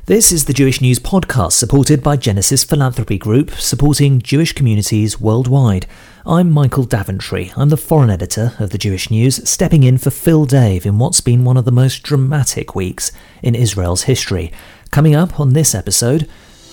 This is the Jewish News Podcast, supported by Genesis Philanthropy Group, supporting Jewish communities worldwide. I'm Michael Daventry. I'm the foreign editor of the Jewish News, stepping in for Phil Dave in what's been one of the most dramatic weeks in Israel's history. Coming up on this episode,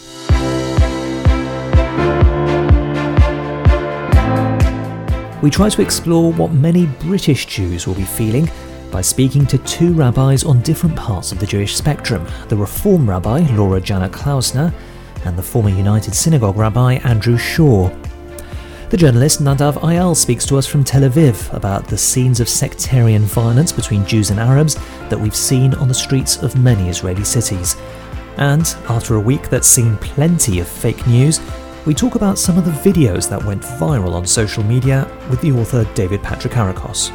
we try to explore what many British Jews will be feeling by speaking to two rabbis on different parts of the Jewish spectrum, the Reform rabbi Laura Janner Klausner and the former United Synagogue rabbi Andrew Shaw. The journalist Nadav Ayal speaks to us from Tel Aviv about the scenes of sectarian violence between Jews and Arabs that we've seen on the streets of many Israeli cities. And after a week that's seen plenty of fake news, we talk about some of the videos that went viral on social media with the author David Patrikarakos.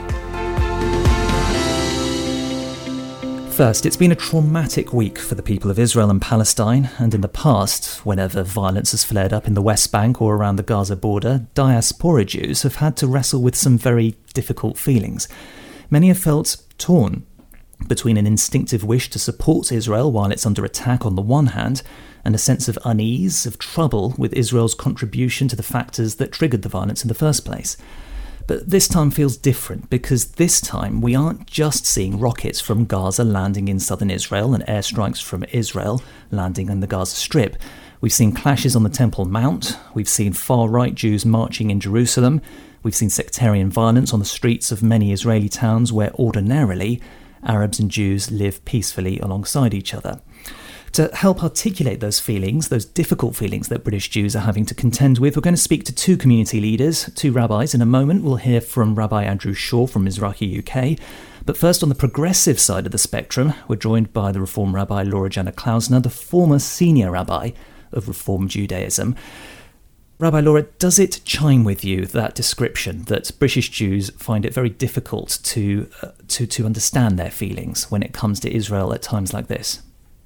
First, it's been a traumatic week for the people of Israel and Palestine, and in the past, whenever violence has flared up in the West Bank or around the Gaza border, diaspora Jews have had to wrestle with some very difficult feelings. Many have felt torn between an instinctive wish to support Israel while it's under attack on the one hand, and a sense of unease, of trouble with Israel's contribution to the factors that triggered the violence in the first place. But this time feels different because this time we aren't just seeing rockets from Gaza landing in southern Israel and airstrikes from Israel landing in the Gaza Strip. We've seen clashes on the Temple Mount, we've seen far-right Jews marching in Jerusalem, we've seen sectarian violence on the streets of many Israeli towns where ordinarily Arabs and Jews live peacefully alongside each other. To help articulate those feelings, those difficult feelings that British Jews are having to contend with, we're going to speak to two community leaders, two rabbis. In a moment, we'll hear from Rabbi Andrew Shaw from Mizrahi UK. But first, on the progressive side of the spectrum, we're joined by the Reform rabbi Laura Janner Klausner, the former senior rabbi of Reform Judaism. Rabbi Laura, does it chime with you, that description, that British Jews find it very difficult to understand their feelings when it comes to Israel at times like this?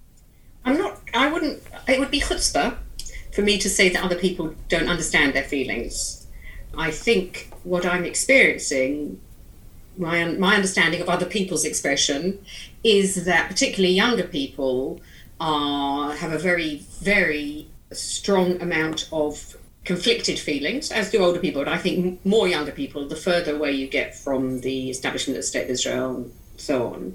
It would be chutzpah for me to say that other people don't understand their feelings. I think what I'm experiencing, my understanding of other people's expression, is that particularly younger people have a very, very strong amount of conflicted feelings, as do older people. But I think more younger people, the further away you get from the establishment of the State of Israel and so on.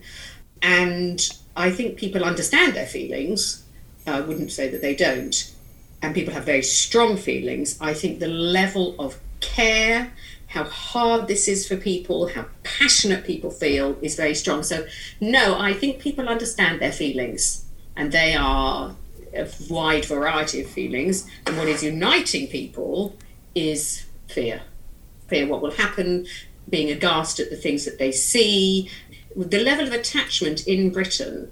And I think people understand their feelings. I wouldn't say that they don't. And people have very strong feelings. I think the level of care, how hard this is for people, how passionate people feel is very strong. So, no, I think people understand their feelings. And they are a wide variety of feelings. And what is uniting people is fear. Fear what will happen, being aghast at the things that they see. The level of attachment in Britain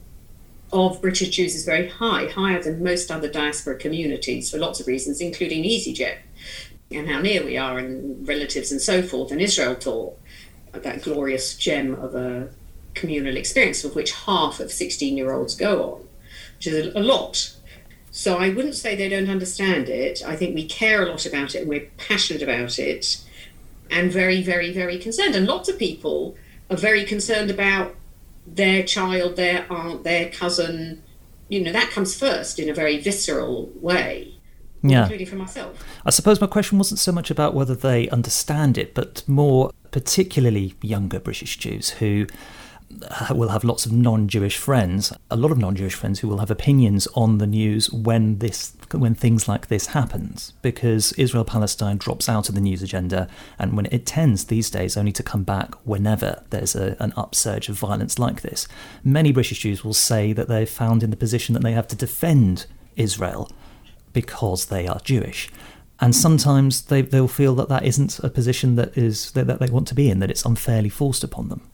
of British Jews is very high, higher than most other diaspora communities for lots of reasons, including EasyJet and how near we are and relatives and so forth. And Israel Tour, that glorious gem of a communal experience of which half of 16-year-olds go on, which is a lot. So I wouldn't say they don't understand it. I think we care a lot about it and we're passionate about it and very, very, very concerned. And lots of people are very concerned about their child, their aunt, their cousin. That comes first in a very visceral way, including for myself. I suppose my question wasn't so much about whether they understand it, but more particularly younger British Jews who will have lots of non-Jewish friends, a lot of non-Jewish friends who will have opinions on the news when things like this happens, because Israel-Palestine drops out of the news agenda, and when it tends these days only to come back whenever there's an upsurge of violence like this. Many British Jews will say that they're found in the position that they have to defend Israel because they are Jewish. And sometimes they'll feel that isn't a position that they want to be in, that it's unfairly forced upon them.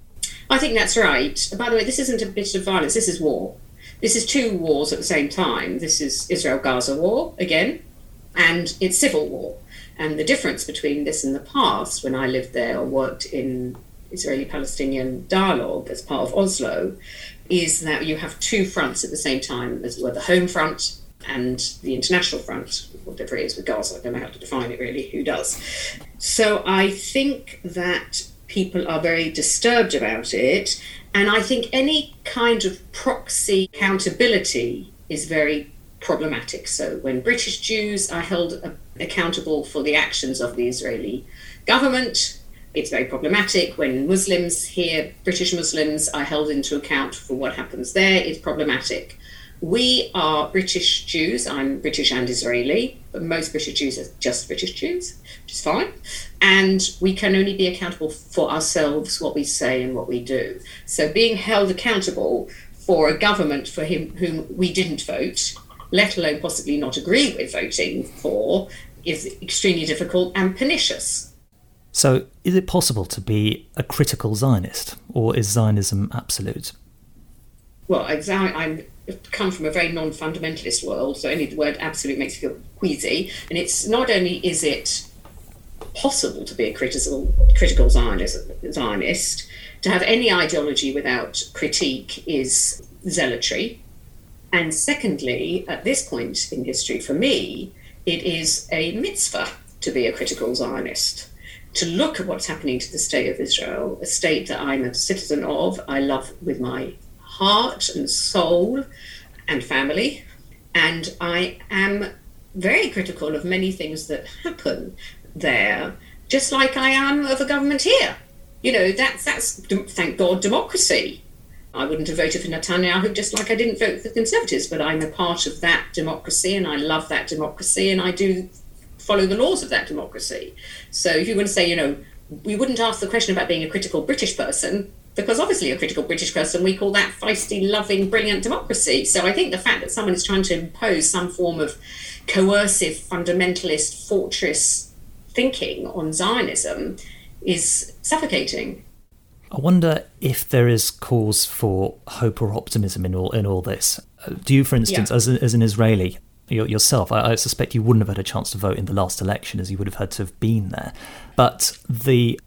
I think that's right. By the way, this isn't a bit of violence, this is war. This is two wars at the same time. This is Israel-Gaza war, again, and it's civil war. And the difference between this and the past, when I lived there or worked in Israeli-Palestinian dialogue as part of Oslo, is that you have two fronts at the same time, as well, the home front and the international front, whatever it is with Gaza. I don't know how to define it really, who does? So I think that people are very disturbed about it. And I think any kind of proxy accountability is very problematic. So when British Jews are held accountable for the actions of the Israeli government, it's very problematic. When Muslims here, British Muslims, are held into account for what happens there, it's problematic. We are British Jews. I'm British and Israeli, but most British Jews are just British Jews, which is fine. And we can only be accountable for ourselves, what we say and what we do. So being held accountable for a government for whom we didn't vote, let alone possibly not agree with voting for, is extremely difficult and pernicious. So is it possible to be a critical Zionist, or is Zionism absolute? Well, I come from a very non-fundamentalist world, so only the word absolute makes me feel queasy. And it's not only is it possible to be a critical Zionist, to have any ideology without critique is zealotry. And secondly, at this point in history, for me, it is a mitzvah to be a critical Zionist, to look at what's happening to the state of Israel, a state that I'm a citizen of, I love with my heart and soul and family, and I am very critical of many things that happen there, just like I am of a government here. You know, that's thank God, democracy. I wouldn't have voted for Netanyahu, just like I didn't vote for the Conservatives, but I'm a part of that democracy, and I love that democracy, and I do follow the laws of that democracy. So if you want to say, you know, we wouldn't ask the question about being a critical British person, because obviously a critical British person, we call that feisty, loving, brilliant democracy. So I think the fact that someone is trying to impose some form of coercive, fundamentalist, fortress thinking on Zionism is suffocating. I wonder if there is cause for hope or optimism in all this. Do you, for instance, as an Israeli, yourself, I suspect you wouldn't have had a chance to vote in the last election, as you would have had to have been there. But the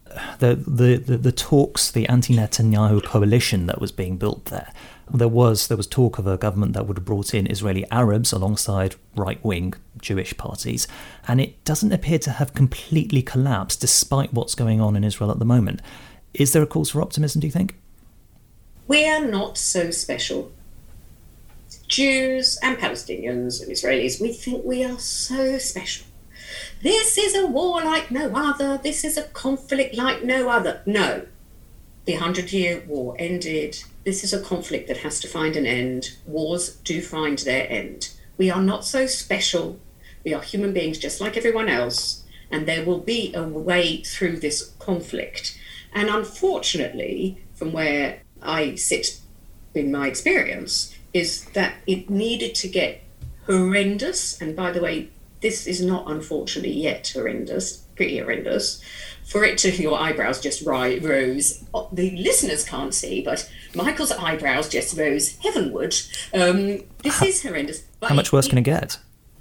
talks, the anti-Netanyahu coalition that was being built there was talk of a government that would have brought in Israeli Arabs alongside right-wing Jewish parties, and it doesn't appear to have completely collapsed despite what's going on in Israel at the moment. Is there a cause for optimism, do you think? We are not so special. Jews and Palestinians and Israelis, we think we are so special. This is a war like no other. This is a conflict like no other. No. The 100-year war ended. This is a conflict that has to find an end. Wars do find their end. We are not so special. We are human beings just like everyone else, and there will be a way through this conflict. And unfortunately, from where I sit in my experience, is that it needed to get horrendous. And by the way, this is not unfortunately yet horrendous, pretty horrendous, for it to, your eyebrows just rose. The listeners can't see, but Michael's eyebrows just rose heavenward. This is horrendous. How much worse can it get?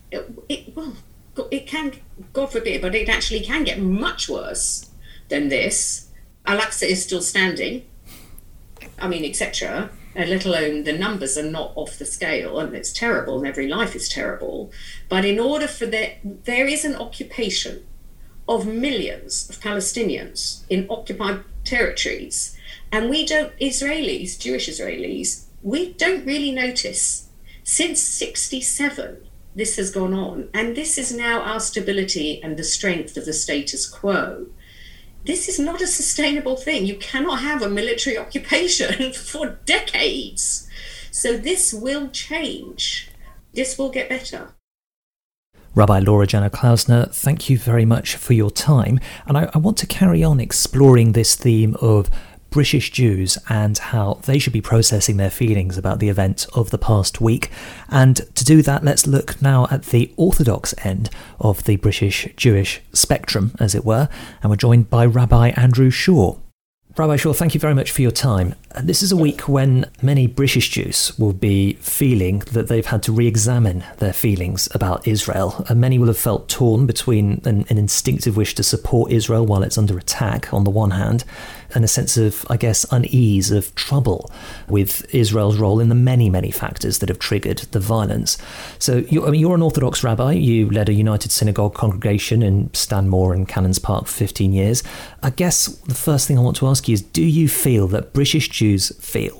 It can, God forbid, but it actually can get much worse than this. Al-Aqsa is still standing, etc., let alone the numbers are not off the scale, and it's terrible, and every life is terrible. But in order for there is an occupation of millions of Palestinians in occupied territories, and we don't, Israelis, Jewish Israelis, we don't really notice. Since 1967, this has gone on, and this is now our stability and the strength of the status quo. This is not a sustainable thing. You cannot have a military occupation for decades. So this will change. This will get better. Rabbi Laura Janner Klausner, thank you very much for your time. And I want to carry on exploring this theme of British Jews and how they should be processing their feelings about the event of the past week. And to do that, let's look now at the Orthodox end of the British Jewish spectrum, as it were. And we're joined by Rabbi Andrew Shaw. Rabbi Shaw, thank you very much for your time. This is a week when many British Jews will be feeling that they've had to re-examine their feelings about Israel. And many will have felt torn between an instinctive wish to support Israel while it's under attack on the one hand, and a sense of, I guess, unease, of trouble with Israel's role in the many, many factors that have triggered the violence. So you're an Orthodox rabbi. You led a United Synagogue congregation in Stanmore and Cannons Park for 15 years. I guess the first thing I want to ask you is, do you feel that British Jews feel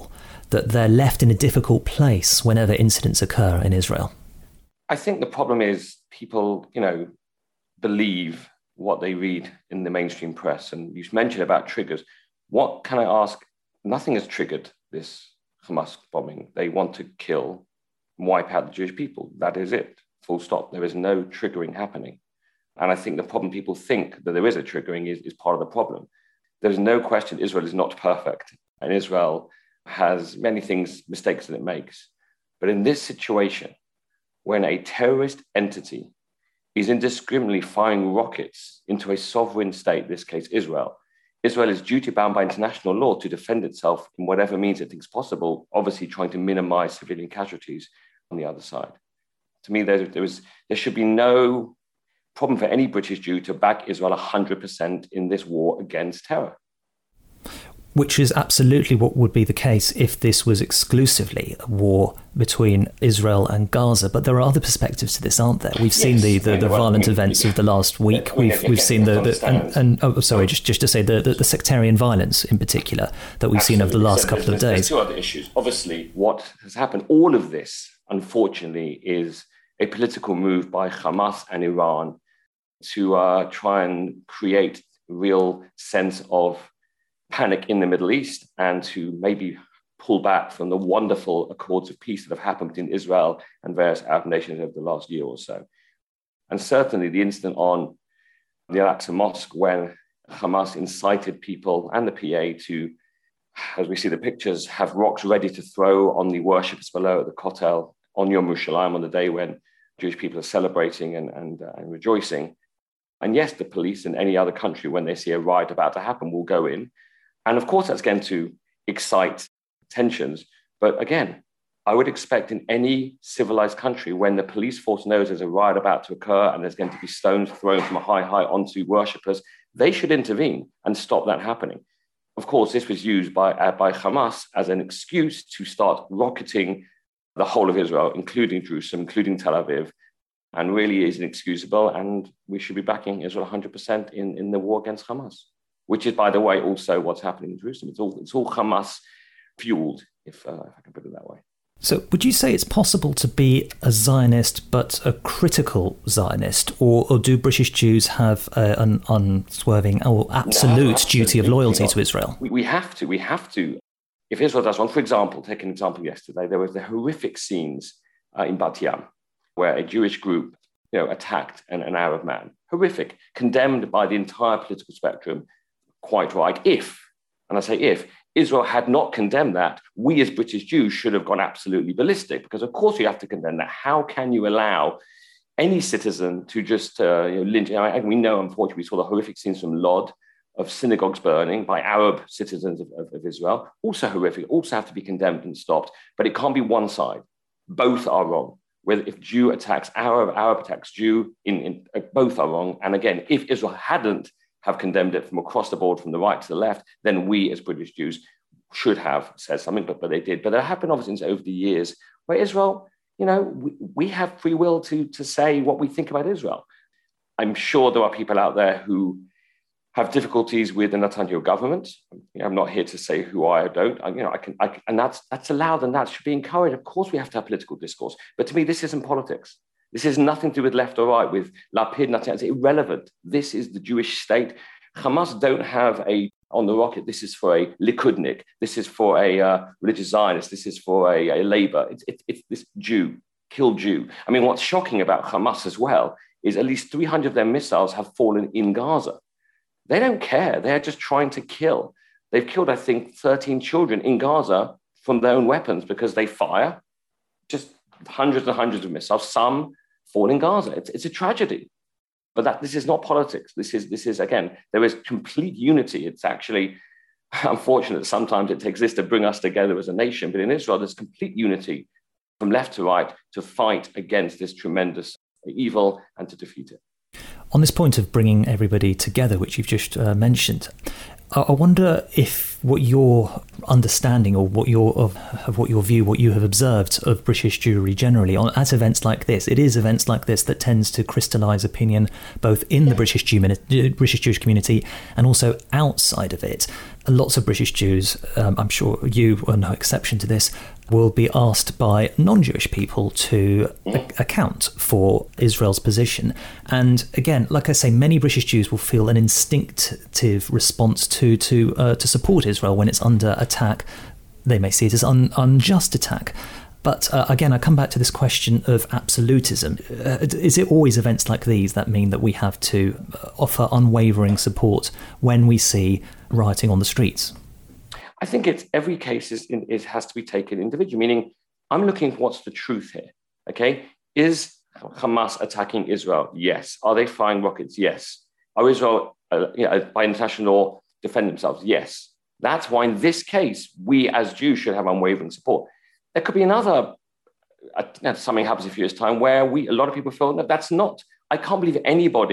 that they're left in a difficult place whenever incidents occur in Israel? I think the problem is people, believe what they read in the mainstream press. And you mentioned about triggers. What can I ask? Nothing has triggered this Hamas bombing. They want to kill, wipe out the Jewish people. That is it. Full stop. There is no triggering happening. And I think the problem people think that there is a triggering is part of the problem. There's no question Israel is not perfect. And Israel has many mistakes that it makes. But in this situation, when a terrorist entity is indiscriminately firing rockets into a sovereign state, in this case Israel, Israel is duty-bound by international law to defend itself in whatever means it thinks possible, obviously trying to minimize civilian casualties on the other side. To me, there should be no problem for any British Jew to back Israel 100% in this war against terror. Which is absolutely what would be the case if this was exclusively a war between Israel and Gaza. But there are other perspectives to this, aren't there? We've seen the violent events of the last week. We've seen just to say the sectarian violence in particular that we've seen over the last couple of days. There's two other issues. Obviously, what has happened, all of this, unfortunately, is a political move by Hamas and Iran to try and create a real sense of panic in the Middle East and to maybe pull back from the wonderful accords of peace that have happened between Israel and various Arab nations over the last year or so. And certainly the incident on the Al-Aqsa Mosque when Hamas incited people and the PA to, as we see the pictures, have rocks ready to throw on the worshippers below at the Kotel on Yom Yerushalayim, on the day when Jewish people are celebrating and rejoicing. And yes, the police in any other country, when they see a riot about to happen, will go in. And of course, that's going to excite tensions. But again, I would expect in any civilized country, when the police force knows there's a riot about to occur and there's going to be stones thrown from a high onto worshippers, they should intervene and stop that happening. Of course, this was used by Hamas as an excuse to start rocketing the whole of Israel, including Jerusalem, including Tel Aviv, and really is inexcusable. And we should be backing Israel 100% in the war against Hamas, which is, by the way, also what's happening in Jerusalem. It's all Hamas fueled, if I can put it that way. So would you say it's possible to be a Zionist but a critical Zionist, or do British Jews have an unswerving or absolute duty of loyalty to Israel? We have to. If Israel does one, for example, take an example yesterday, there was the horrific scenes in Bat Yam, where a Jewish group attacked an Arab man. Horrific, condemned by the entire political spectrum, quite right. If Israel had not condemned that, we as British Jews should have gone absolutely ballistic, because of course we have to condemn that. How can you allow any citizen to just lynch? We know, unfortunately, we saw the horrific scenes from Lod of synagogues burning by Arab citizens of Israel. Also horrific, also have to be condemned and stopped. But it can't be one side. Both are wrong. Whether if Jew attacks Arab attacks Jew, both are wrong. And again, if Israel hadn't have condemned it from across the board, from the right to the left, then we as British Jews should have said something, but they did. But there have been obviously over the years where Israel, we have free will to say what we think about Israel. I'm sure there are people out there who have difficulties with the Netanyahu government. I'm not here to say who I don't. And that's allowed, and that should be encouraged. Of course, we have to have political discourse. But to me, this isn't politics. This has nothing to do with left or right, with Lapid, Netanyahu. It's irrelevant. This is the Jewish state. Hamas don't have on the rocket, this is for a Likudnik. This is for a religious Zionist. This is for a Labour. It's this Jew, kill Jew. I mean, what's shocking about Hamas as well is at least 300 of their missiles have fallen in Gaza. They don't care. They're just trying to kill. They've killed, I think, 13 children in Gaza from their own weapons because they fire just hundreds and hundreds of missiles. Some fall in Gaza. It's a tragedy. But this is not politics. This is again, there is complete unity. It's actually unfortunate sometimes it takes this to bring us together as a nation. But in Israel, there's complete unity from left to right to fight against this tremendous evil and to defeat it. On this point of bringing everybody together, which you've just mentioned, I wonder if what your understanding or what you have observed of British Jewry generally at events like this, it is events like this that tends to crystallise opinion both in the British Jewish community and also outside of it. Lots of British Jews, I'm sure you are no exception to this, will be asked by non-Jewish people to account for Israel's position. And again, like I say, many British Jews will feel an instinctive response to support Israel when it's under attack. They may see it as unjust attack. But again, I come back to this question of absolutism. Is it always events like these that mean that we have to offer unwavering support when we see rioting on the streets? I think it's every case it has to be taken individually, meaning I'm looking for what's the truth here, okay? Is Hamas attacking Israel? Yes. Are they firing rockets? Yes. Are Israel, by international law, defend themselves? Yes. That's why in this case, we as Jews should have unwavering support. There could be another, something happens in a few years' time where a lot of people feel that that's not. I can't believe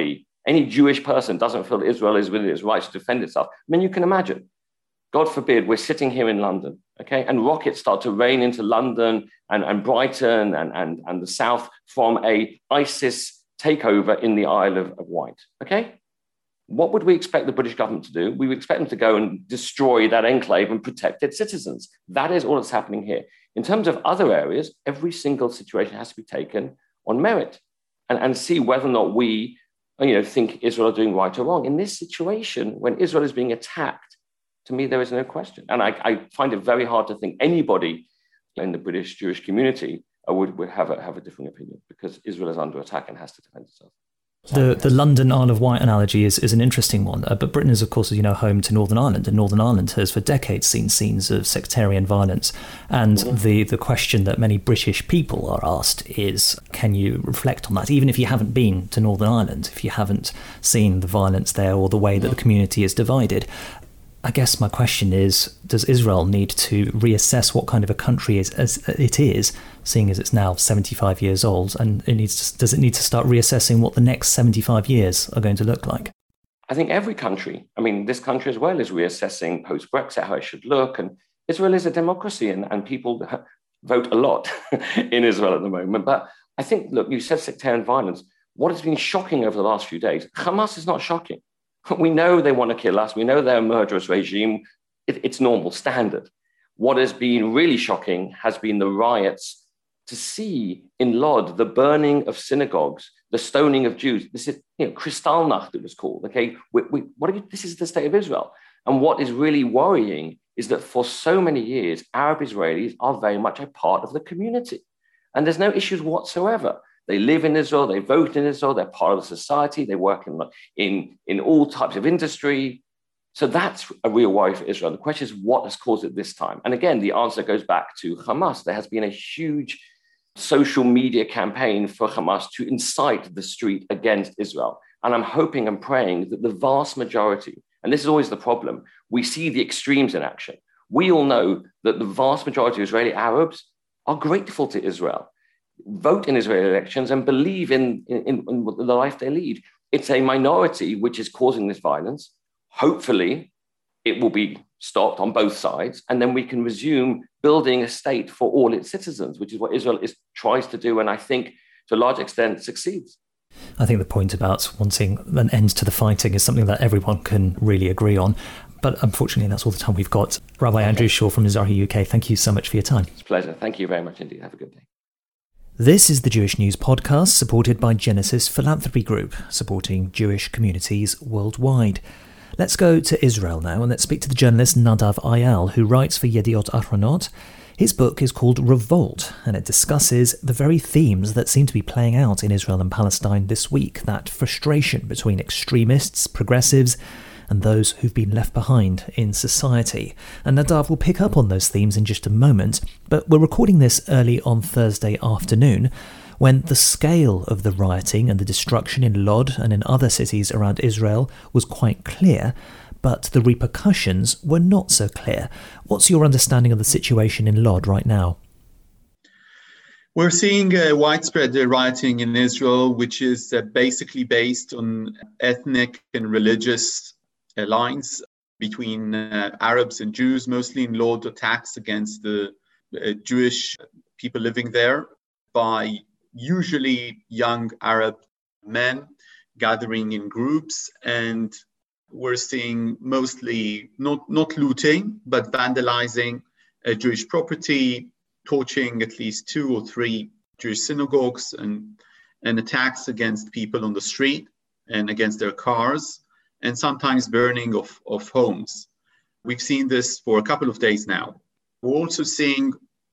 any Jewish person doesn't feel Israel is within its rights to defend itself. I mean, you can imagine. God forbid, we're sitting here in London, okay, and rockets start to rain into London and Brighton and the south from a ISIS takeover in the Isle of Wight, okay? What would we expect the British government to do? We would expect them to go and destroy that enclave and protect its citizens. That is all that's happening here. In terms of other areas, every single situation has to be taken on merit and see whether or not we think Israel are doing right or wrong. In this situation, when Israel is being attacked, to me, there is no question. And I find it very hard to think anybody in the British Jewish community would have a different opinion, because Israel is under attack and has to defend itself. The London Isle of Wight analogy is an interesting one, but Britain is, of course, as you know, home to Northern Ireland, and Northern Ireland has for decades seen scenes of sectarian violence. And the question that many British people are asked is, can you reflect on that, even if you haven't been to Northern Ireland, if you haven't seen the violence there or the way that the community is divided? I guess my question is, does Israel need to reassess what kind of a country it is, seeing as it's now 75 years old, and does it need to start reassessing what the next 75 years are going to look like? I think every country, this country as well, is reassessing post-Brexit how it should look. And Israel is a democracy, and people vote a lot in Israel at the moment. But I think, look, you said sectarian violence. What has been shocking over the last few days? Hamas is not shocking. We know they want to kill us. We know they're a murderous regime. It's normal, standard. What has been really shocking has been the riots. To see in Lod the burning of synagogues, the stoning of Jews. This is, Kristallnacht, it was called. Okay, this is the state of Israel. And what is really worrying is that for so many years, Arab Israelis are very much a part of the community, and there's no issues whatsoever. They live in Israel, they vote in Israel, they're part of the society, they work in all types of industry. So that's a real worry for Israel. The question is, what has caused it this time? And again, the answer goes back to Hamas. There has been a huge social media campaign for Hamas to incite the street against Israel. And I'm hoping and praying that the vast majority, and this is always the problem, we see the extremes in action. We all know that the vast majority of Israeli Arabs are grateful to Israel, vote in Israeli elections, and believe in the life they lead. It's a minority which is causing this violence. Hopefully, it will be stopped on both sides, and then we can resume building a state for all its citizens, which is what Israel tries to do, and I think to a large extent succeeds. I think the point about wanting an end to the fighting is something that everyone can really agree on. But unfortunately, that's all the time we've got. Rabbi Andrew Shaw from Mizrahi UK, thank you so much for your time. It's a pleasure. Thank you very much indeed. Have a good day. This is the Jewish News Podcast, supported by Genesis Philanthropy Group, supporting Jewish communities worldwide. Let's go to Israel now, and let's speak to the journalist Nadav Ayal, who writes for Yediot Ahronot. His book is called Revolt, and it discusses the very themes that seem to be playing out in Israel and Palestine this week, that frustration between extremists, progressives, and those who've been left behind in society. And Nadav will pick up on those themes in just a moment, but we're recording this early on Thursday afternoon, when the scale of the rioting and the destruction in Lod and in other cities around Israel was quite clear, but the repercussions were not so clear. What's your understanding of the situation in Lod right now? We're seeing widespread rioting in Israel, which is basically based on ethnic and religious lines. between Arabs and Jews, mostly in Lod, attacks against the Jewish people living there by usually young Arab men gathering in groups. And we're seeing mostly not looting, but vandalizing Jewish property, torching at least 2 or 3 Jewish synagogues, and attacks against people on the street and against their cars, and sometimes burning of homes. We've seen this for a couple of days now. We're also seeing,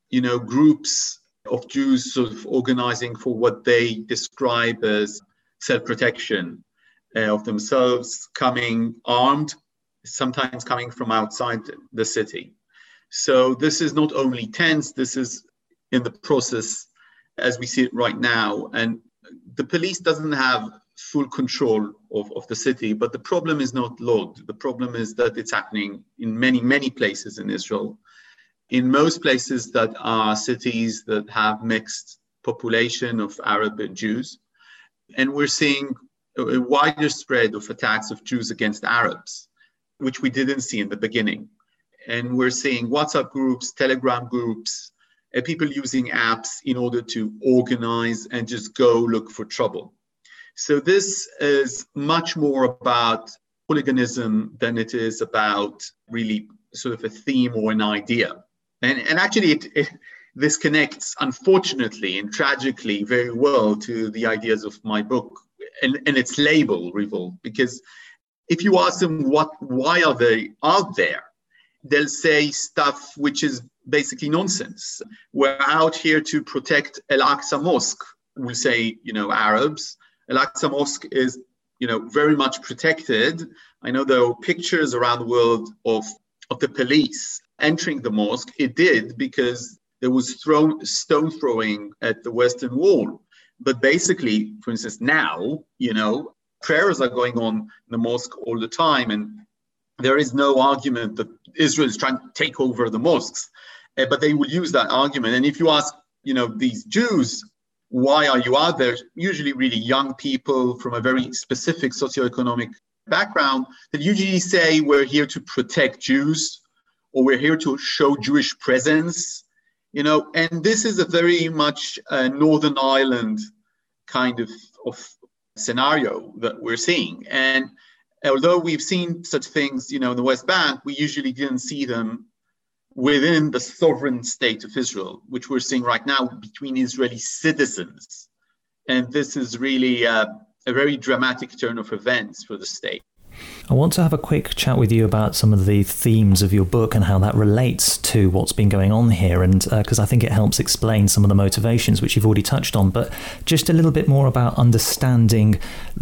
groups of Jews sort of organizing for what they describe as self-protection of themselves, coming armed, sometimes coming from outside the city. So this is not only tense, this is in the process as we see it right now. And the police doesn't have full control of the city, but the problem is not Lod. The problem is that it's happening in many, many places in Israel. In most places that are cities that have mixed population of Arab and Jews. And we're seeing a wider spread of attacks of Jews against Arabs, which we didn't see in the beginning. And we're seeing WhatsApp groups, Telegram groups, people using apps in order to organize and just go look for trouble. So this is much more about hooliganism than it is about really sort of a theme or an idea. And actually, this connects, unfortunately and tragically, very well to the ideas of my book and its label, Revolt. Because if you ask them why are they out there, they'll say stuff which is basically nonsense. We're out here to protect Al-Aqsa Mosque, will say, Arabs. Al-Aqsa Mosque is, very much protected. I know there are pictures around the world of the police entering the mosque. It did because there was stone throwing at the Western Wall. But basically, for instance, now, prayers are going on in the mosque all the time. And there is no argument that Israel is trying to take over the mosques. But they will use that argument. And if you ask, these Jews, why are you out there? Usually really young people from a very specific socioeconomic background that usually say we're here to protect Jews, or we're here to show Jewish presence, and this is a very much Northern Ireland kind of scenario that we're seeing. And although we've seen such things, in the West Bank, we usually didn't see them within the sovereign state of Israel, which we're seeing right now between Israeli citizens. And this is really a very dramatic turn of events for the state. I want to have a quick chat with you about some of the themes of your book and how that relates to what's been going on here, and because I think it helps explain some of the motivations which you've already touched on, but just a little bit more about understanding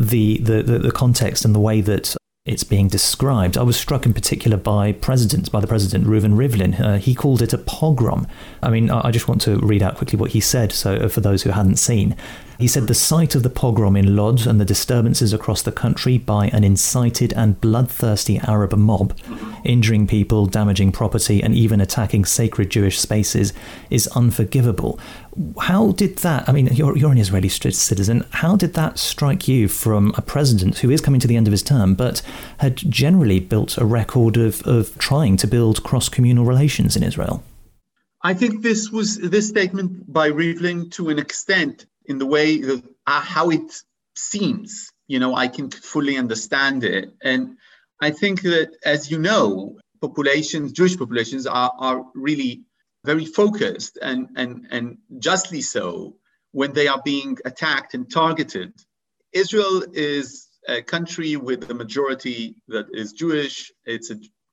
the context and the way that it's being described. I was struck in particular by the President Reuven Rivlin. He called it a pogrom. I mean, I just want to read out quickly what he said, so for those who hadn't seen. He said, "The sight of the pogrom in Lod and the disturbances across the country by an incited and bloodthirsty Arab mob, injuring people, damaging property, and even attacking sacred Jewish spaces is unforgivable." How did that, I mean, you're an Israeli citizen, how did that strike you from a president who is coming to the end of his term, but had generally built a record of trying to build cross-communal relations in Israel? I think this statement by Rivlin, to an extent, in the way that how it seems, I can fully understand it. And I think that, as you know, Jewish populations are really very focused and justly so when they are being attacked and targeted. Israel is a country with a majority that is Jewish. It's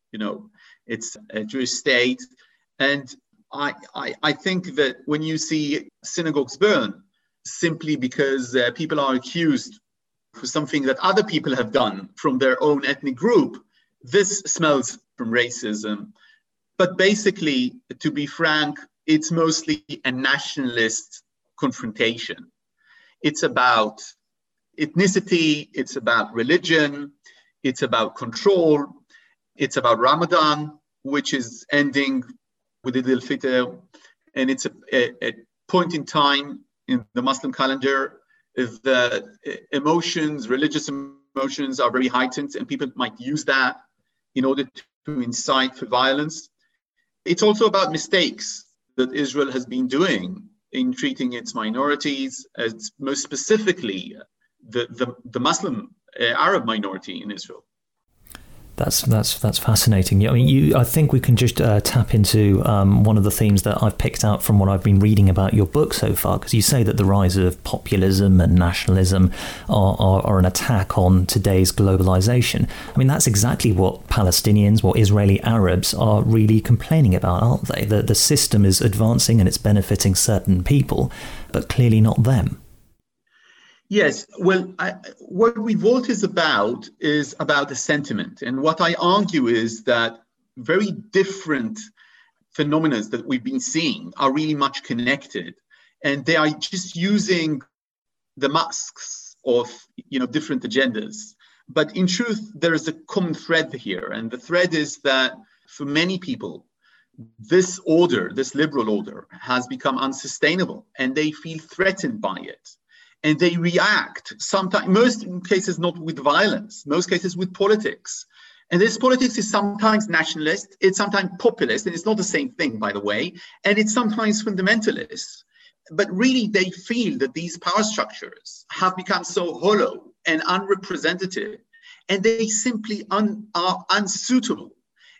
a Jewish state. And I think that when you see synagogues burn, simply because people are accused for something that other people have done from their own ethnic group, this smells from racism. But basically, to be frank, it's mostly a nationalist confrontation. It's about ethnicity, it's about religion, it's about control, it's about Ramadan, which is ending with Eid al-Fitr, and it's a point in time in the Muslim calendar is that religious emotions are very heightened, and people might use that in order to incite for violence. It's also about mistakes that Israel has been doing in treating its minorities, as most specifically the Muslim Arab minority in Israel. That's fascinating. I mean, I think we can just tap into one of the themes that I've picked out from what I've been reading about your book so far, because you say that the rise of populism and nationalism are an attack on today's globalization. I mean, that's exactly what Palestinians, what Israeli Arabs are really complaining about, aren't they? The system is advancing and it's benefiting certain people, but clearly not them. Yes, well, what revolt is about the sentiment. And what I argue is that very different phenomena that we've been seeing are really much connected. And they are just using the masks of, different agendas. But in truth, there is a common thread here. And the thread is that for many people, this order, this liberal order, has become unsustainable and they feel threatened by it. And they react, sometimes, most cases not with violence, most cases with politics. And this politics is sometimes nationalist, it's sometimes populist, and it's not the same thing, by the way, and it's sometimes fundamentalist. But really, they feel that these power structures have become so hollow and unrepresentative, and they simply are unsuitable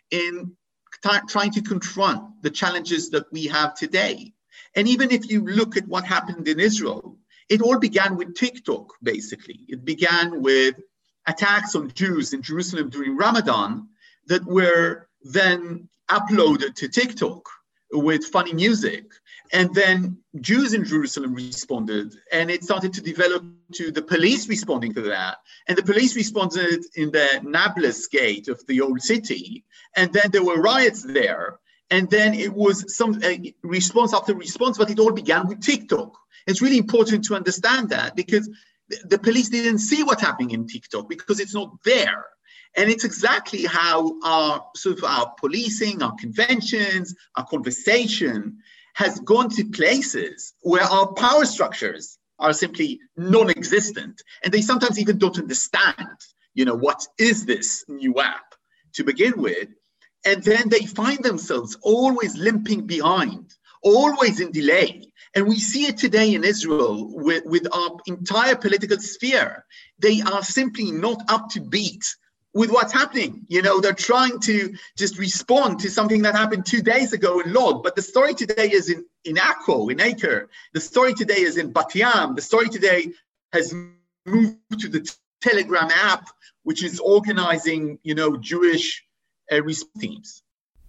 in trying to confront the challenges that we have today. And even if you look at what happened in Israel, it all began with TikTok, basically. It began with attacks on Jews in Jerusalem during Ramadan that were then uploaded to TikTok with funny music. And then Jews in Jerusalem responded, and it started to develop to the police responding to that. And the police responded in the Nablus gate of the old city. And then there were riots there. And then it was some response after response, but it all began with TikTok. It's really important to understand that because the police didn't see what's happening in TikTok because it's not there. And it's exactly how our policing, our conventions, our conversation has gone to places where our power structures are simply non-existent. And they sometimes even don't understand, what is this new app to begin with? And then they find themselves always limping behind, always in delay. And we see it today in Israel with our entire political sphere. They are simply not up to beat with what's happening. They're trying to just respond to something that happened 2 days ago in Lod. But the story today is in Akko, in Acre. The story today is in Bat Yam. The story today has moved to the Telegram app, which is organizing, Jewish response teams.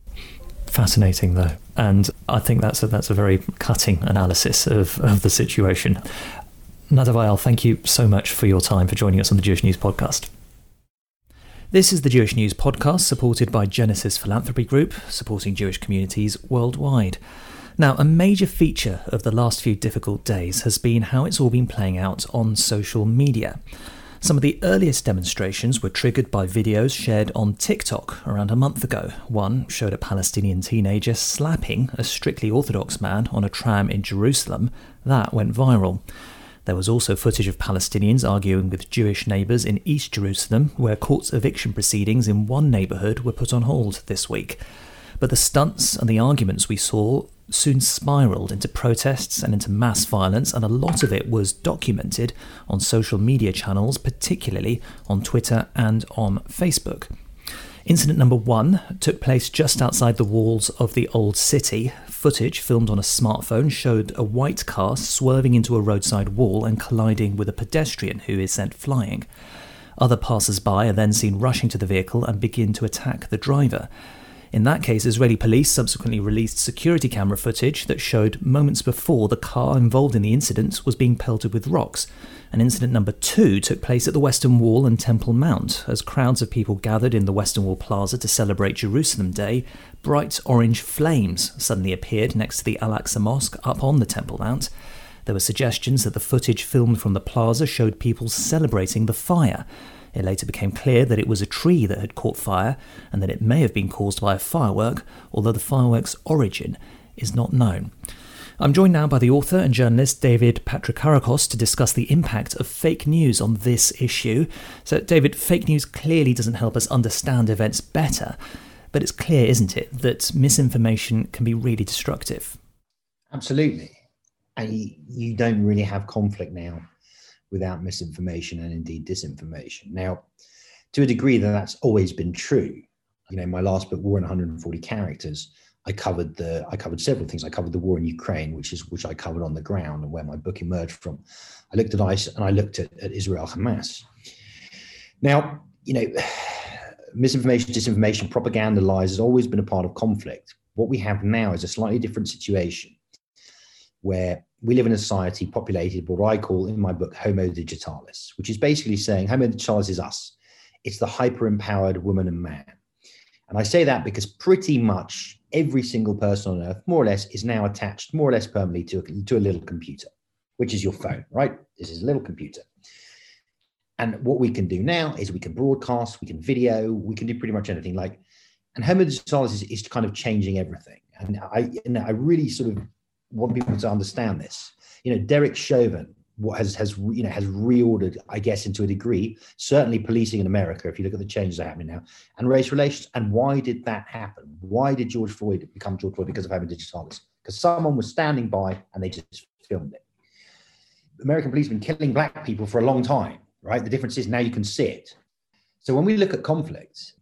Fascinating, though, and I think that's a very cutting analysis of the situation. Nadav Eyal, thank you so much for your time, for joining us on the Jewish News Podcast. This is the Jewish News Podcast, supported by Genesis Philanthropy Group, supporting Jewish communities worldwide. Now, a major feature of the last few difficult days has been how it's all been playing out on social media. Some of the earliest demonstrations were triggered by videos shared on TikTok around a month ago. One showed a Palestinian teenager slapping a strictly Orthodox man on a tram in Jerusalem. That went viral. There was also footage of Palestinians arguing with Jewish neighbours in East Jerusalem, where court eviction proceedings in one neighbourhood were put on hold this week. But the stunts and the arguments we saw soon spiralled into protests and into mass violence, and a lot of it was documented on social media channels, particularly on Twitter and on Facebook. Incident number 1 took place just outside the walls of the Old City. Footage filmed on a smartphone showed a white car swerving into a roadside wall and colliding with a pedestrian who is sent flying. Other passers-by are then seen rushing to the vehicle and begin to attack the driver. In that case, Israeli police subsequently released security camera footage that showed moments before the car involved in the incident was being pelted with rocks. And incident number 2 took place at the Western Wall and Temple Mount. As crowds of people gathered in the Western Wall Plaza to celebrate Jerusalem Day, bright orange flames suddenly appeared next to the Al-Aqsa Mosque up on the Temple Mount. There were suggestions that the footage filmed from the plaza showed people celebrating the fire. It later became clear that it was a tree that had caught fire and that it may have been caused by a firework, although the firework's origin is not known. I'm joined now by the author and journalist David Patrikarakos to discuss the impact of fake news on this issue. So, David, fake news clearly doesn't help us understand events better, but it's clear, isn't it, that misinformation can be really destructive? Absolutely. And you don't really have conflict now without misinformation and indeed disinformation. Now, to a degree that's always been true. You know, my last book, War in 140 Characters, I covered several things. I covered the war in Ukraine, which I covered on the ground and where my book emerged from. I looked at ICE and I looked at Israel Hamas. Now, you know, misinformation, disinformation, propaganda, lies has always been a part of conflict. What we have now is a slightly different situation where we live in a society populated what I call in my book Homo digitalis, which is basically saying Homo digitalis is us. It's the hyper-empowered woman and man. And I say that because pretty much every single person on earth, more or less, is now attached more or less permanently to a little computer, which is your phone, right? This is a little computer. And what we can do now is we can broadcast, we can video, we can do pretty much anything. And Homo digitalis is kind of changing everything. And I really sort of want people to understand this. You know, Derek Chauvin has reordered, I guess, into a degree, certainly policing in America, if you look at the changes that are happening now, and race relations. And why did that happen? Why did George Floyd become George Floyd? Because of Homo digitalis. Because someone was standing by and they just filmed it. American police have been killing black people for a long time, right? The difference is now you can see it. So when we look at conflict,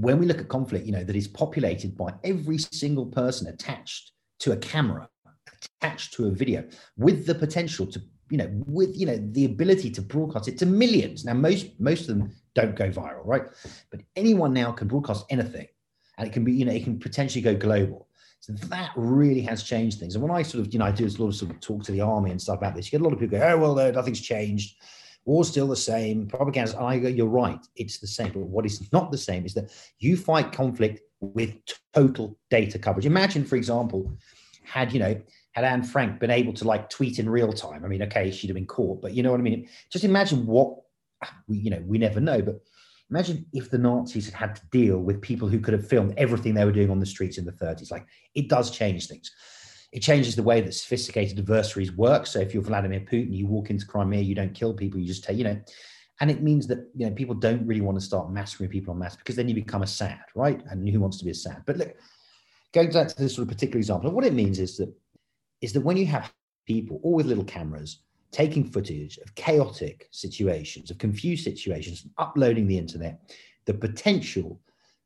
you know, that is populated by every single person attached to a camera, attached to a video, with the potential to, the ability to broadcast it to millions. Now, most of them don't go viral, right? But anyone now can broadcast anything, and it can be, it can potentially go global. So that really has changed things. And when I sort of, I do a lot of sort of talk to the army and stuff about this, you get a lot of people go, oh, well, nothing's changed. War's still the same. Propaganda. And I go, you're right. It's the same. But what is not the same is that you fight conflict with total data coverage. Imagine, for example, had Anne Frank been able to tweet in real time. I mean, okay, she'd have been caught, but you know what I mean? Just imagine what, we never know, but imagine if the Nazis had to deal with people who could have filmed everything they were doing on the streets in the 30s. It does change things. It changes the way that sophisticated adversaries work. So if you're Vladimir Putin, you walk into Crimea, you don't kill people, you just take, and it means that, people don't really want to start massacring people en masse, because then you become a Assad, right? And who wants to be Assad? But look, going back to this sort of particular example, what it means is that when you have people, all with little cameras, taking footage of chaotic situations, of confused situations, uploading the internet, the potential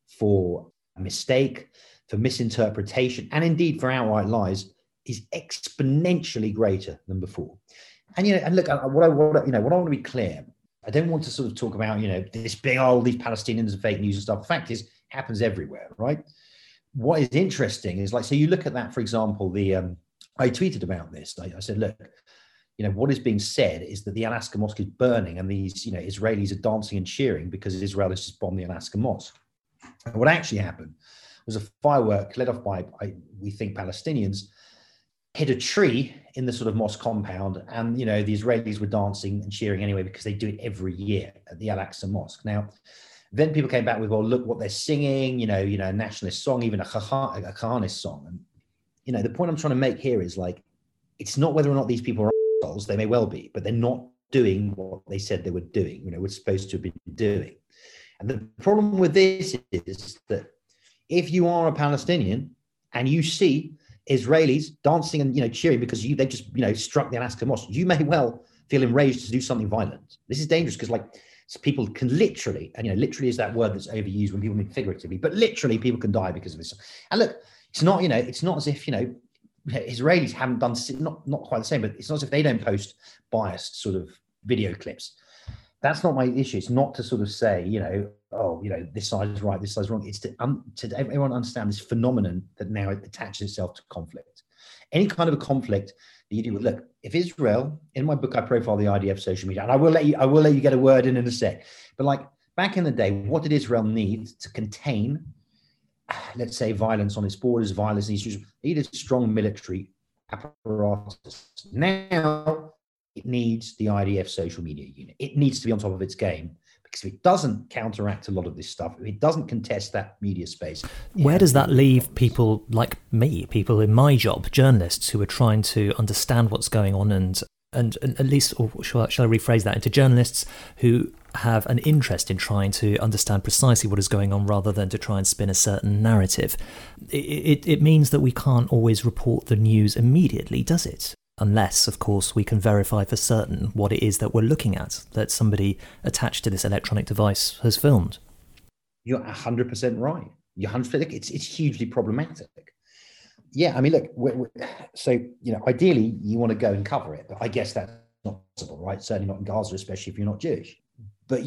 for a mistake, for misinterpretation, and indeed for outright lies is exponentially greater than before. And, and look, what I want to be clear, I don't want to sort of talk about, this being, these Palestinians and fake news and stuff. The fact is, it happens everywhere, right? What is interesting is so you look at that, for example, I tweeted about this. I said, look, what is being said is that the Al-Aqsa Mosque is burning and these, Israelis are dancing and cheering because Israel has just bombed the Al-Aqsa Mosque. And what actually happened was a firework led off by, we think, Palestinians, hit a tree in the sort of mosque compound. And, the Israelis were dancing and cheering anyway, because they do it every year at the Al-Aqsa Mosque. Now, then people came back with, well, look what they're singing, a nationalist song, even a Khahanist song. And, the point I'm trying to make here is it's not whether or not these people are assholes, they may well be, but they're not doing what they said they were doing, we're supposed to have been doing. And the problem with this is that if you are a Palestinian and you see Israelis dancing and, cheering because they just, struck the Al-Aqsa Mosque, you may well feel enraged to do something violent. This is dangerous because people can literally, and literally is that word that's overused when people mean figuratively, but literally people can die because of this. And look, it's not, it's not as if, Israelis haven't done, not quite the same, but it's not as if they don't post biased sort of video clips. That's not my issue. It's not to sort of say, this side is right, this side is wrong. It's to everyone understand this phenomenon that now it attaches itself to conflict. Any kind of a conflict that you do with, look, if Israel, in my book, I profile the IDF social media, and I will let you get a word in a sec. But back in the day, what did Israel need to contain, let's say, violence on its borders, violence in Israel? It needed a strong military apparatus. Now it needs the IDF social media unit. It needs to be on top of its game, Because if it doesn't counteract a lot of this stuff, if it doesn't contest that media space. Where does that leave people like me, people in my job, journalists who are trying to understand what's going on and at least, or shall I rephrase that, into journalists who have an interest in trying to understand precisely what is going on rather than to try and spin a certain narrative? It means that we can't always report the news immediately, does it? Unless, of course, we can verify for certain what it is that we're looking at, that somebody attached to this electronic device has filmed. You're 100% right. You're 100%. It's hugely problematic. Yeah, I mean, look, so, ideally you want to go and cover it, but I guess that's not possible, right? Certainly not in Gaza, especially if you're not Jewish. But,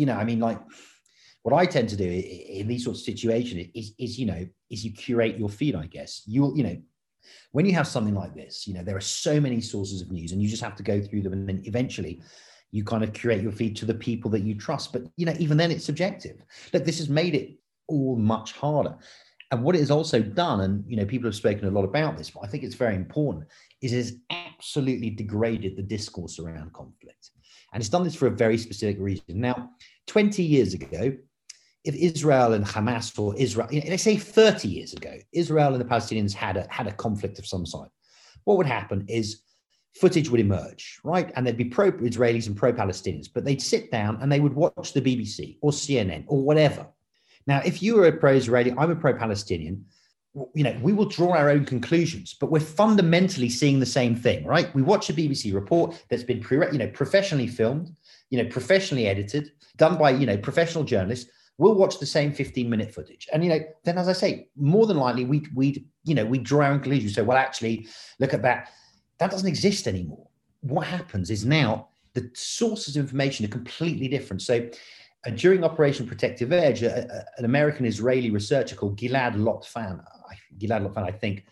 what I tend to do in these sorts of situations is you curate your feed, I guess. When you have something like this, there are so many sources of news and you just have to go through them. And then eventually you kind of curate your feed to the people that you trust. But, even then it's subjective. Look, this has made it all much harder. And what it has also done, and people have spoken a lot about this, but I think it's very important, is it has absolutely degraded the discourse around conflict. And it's done this for a very specific reason. Now, 20 years ago, if Israel and Hamas, or Israel, let's say 30 years ago, Israel and the Palestinians had a conflict of some sort, what would happen is footage would emerge, right? And there'd be pro-Israelis and pro-Palestinians, but they'd sit down and they would watch the BBC or CNN or whatever. Now, if you were a pro-Israeli, I'm a pro-Palestinian, we will draw our own conclusions, but we're fundamentally seeing the same thing, right? We watch a BBC report that's been professionally filmed, professionally edited, done by, professional journalists. We'll watch the same 15-minute footage. And, then, as I say, more than likely, we draw our own conclusions. So, well, actually, look at that. That doesn't exist anymore. What happens is now the sources of information are completely different. So, during Operation Protective Edge, an American-Israeli researcher called Gilad Lotfan, I think,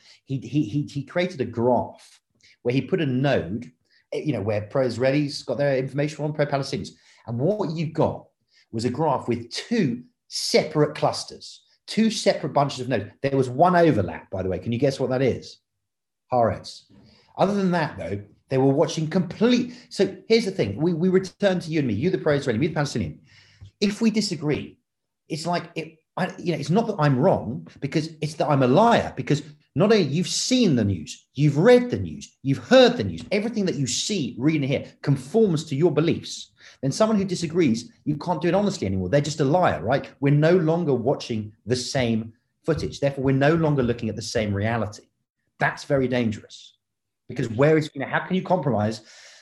he created a graph where he put a node, where pro-Israelis got their information from, pro-Palestinians. And what you've got was a graph with two separate clusters, two separate bunches of nodes. There was one overlap, by the way. Can you guess what that is? Haaretz. Other than that, though, they were watching complete. So here's the thing. We return to you and me, you the pro-Israeli, me the Palestinian. If we disagree, it's like, it's not that I'm wrong, because it's that I'm a liar, because not only you've seen the news, you've read the news, you've heard the news, everything that you see, read and hear conforms to your beliefs. Then someone who disagrees, you can't do it honestly anymore. They're just a liar, right? We're no longer watching the same footage. Therefore, we're no longer looking at the same reality. That's very dangerous, because how can you compromise?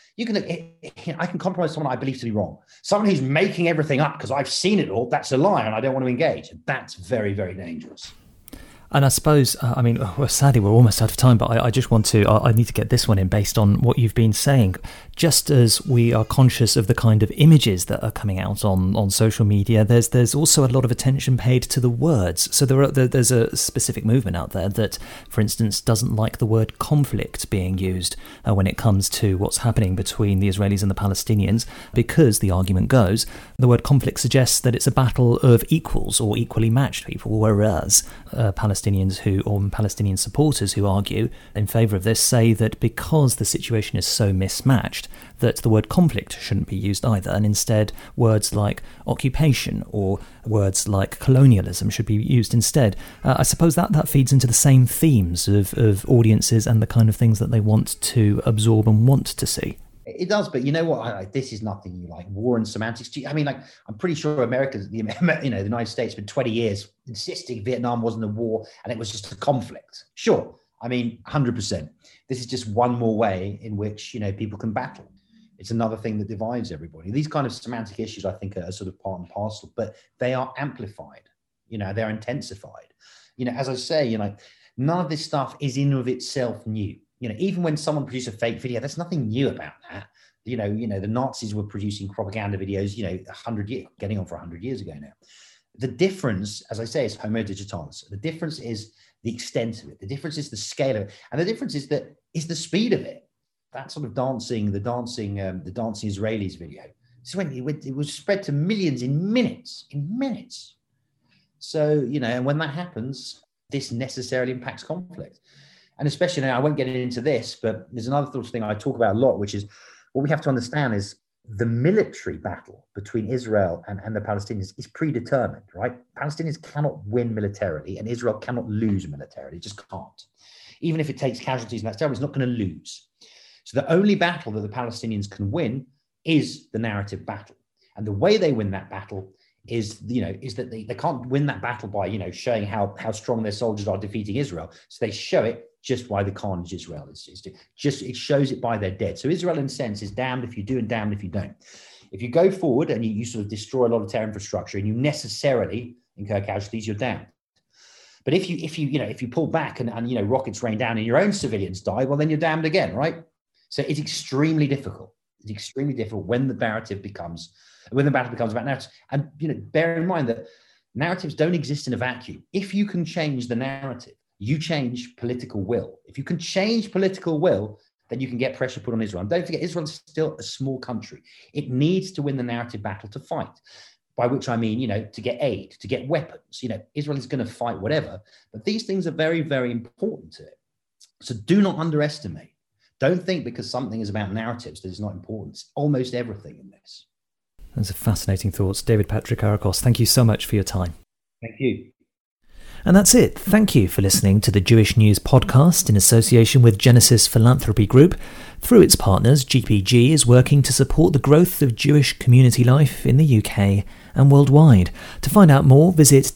I can compromise someone I believe to be wrong. Someone who's making everything up because I've seen it all, that's a lie and I don't want to engage. That's very, very dangerous. And I suppose, sadly, we're almost out of time, but I just want to, I need to get this one in based on what you've been saying. Just as we are conscious of the kind of images that are coming out on social media, there's also a lot of attention paid to the words. So there's a specific movement out there that, for instance, doesn't like the word conflict being used when it comes to what's happening between the Israelis and the Palestinians, because the argument goes, the word conflict suggests that it's a battle of equals or equally matched people, whereas Palestinian supporters who argue in favour of this say that because the situation is so mismatched that the word conflict shouldn't be used either, and instead words like occupation or words like colonialism should be used instead. I suppose that feeds into the same themes of audiences and the kind of things that they want to absorb and want to see. It does, but you know what? This is nothing new, like war and semantics. I'm pretty sure the United States, for 20 years insisting Vietnam wasn't a war and it was just a conflict. Sure, 100%. This is just one more way in which people can battle. It's another thing that divides everybody. These kind of semantic issues, I think, are sort of part and parcel, but they are amplified. They're intensified. As I say, none of this stuff is in of itself new. Even when someone produces a fake video, there's nothing new about that. The Nazis were producing propaganda videos, 100 years, getting on for 100 years ago now. The difference, as I say, is homo digitalis. The difference is the extent of it. The difference is the scale of it. And the difference is the speed of it. That sort of dancing Israelis video. So when it was spread to millions in minutes. So, and when that happens, this necessarily impacts conflict. And especially now, I won't get into this, but there's another sort of thing I talk about a lot, which is what we have to understand is the military battle between Israel and the Palestinians is predetermined, right? Palestinians cannot win militarily and Israel cannot lose militarily. It just can't. Even if it takes casualties and that's terrible, it's not going to lose. So the only battle that the Palestinians can win is the narrative battle. And the way they win that battle is that they can't win that battle by, showing how strong their soldiers are defeating Israel. So they show it just by the carnage Israel is just, it shows it by their dead. So Israel, in a sense, is damned if you do and damned if you don't. If you go forward and you sort of destroy a lot of their infrastructure and you necessarily incur casualties, you're damned. But if you pull back and rockets rain down and your own civilians die, well, then you're damned again, right? So it's extremely difficult. It's extremely difficult when the battle becomes about narratives. And bear in mind that narratives don't exist in a vacuum. If you can change the narrative, you change political will. If you can change political will, then you can get pressure put on Israel. And don't forget, Israel is still a small country. It needs to win the narrative battle to fight, by which I mean, to get aid, to get weapons. Israel is going to fight whatever, but these things are very, very important to it. So do not underestimate. Don't think because something is about narratives that it's not important. It's almost everything in this. Those are fascinating thoughts. David Patrick Arakos, thank you so much for your time. Thank you. And that's it. Thank you for listening to the Jewish News Podcast in association with Genesis Philanthropy Group. Through its partners, GPG is working to support the growth of Jewish community life in the UK and worldwide. To find out more, visit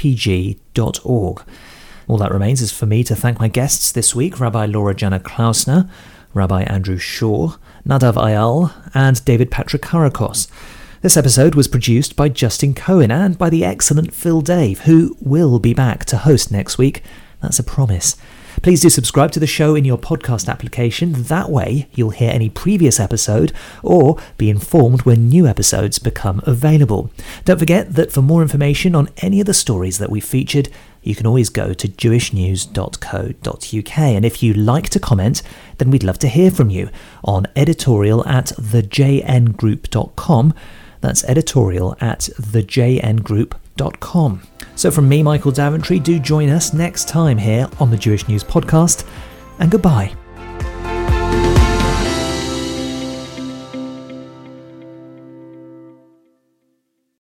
gpg.org. All that remains is for me to thank my guests this week, Rabbi Laura Jana Klausner, Rabbi Andrew Shaw, Nadav Ayal, and David Patrick Arakos. This episode was produced by Justin Cohen and by the excellent Phil Dave, who will be back to host next week. That's a promise. Please do subscribe to the show in your podcast application. That way you'll hear any previous episode or be informed when new episodes become available. Don't forget that for more information on any of the stories that we featured, you can always go to jewishnews.co.uk. And if you like to comment, then we'd love to hear from you on editorial@thejngroup.com. That's editorial@thejngroup.com. So from me, Michael Daventry, do join us next time here on the Jewish News Podcast, and goodbye.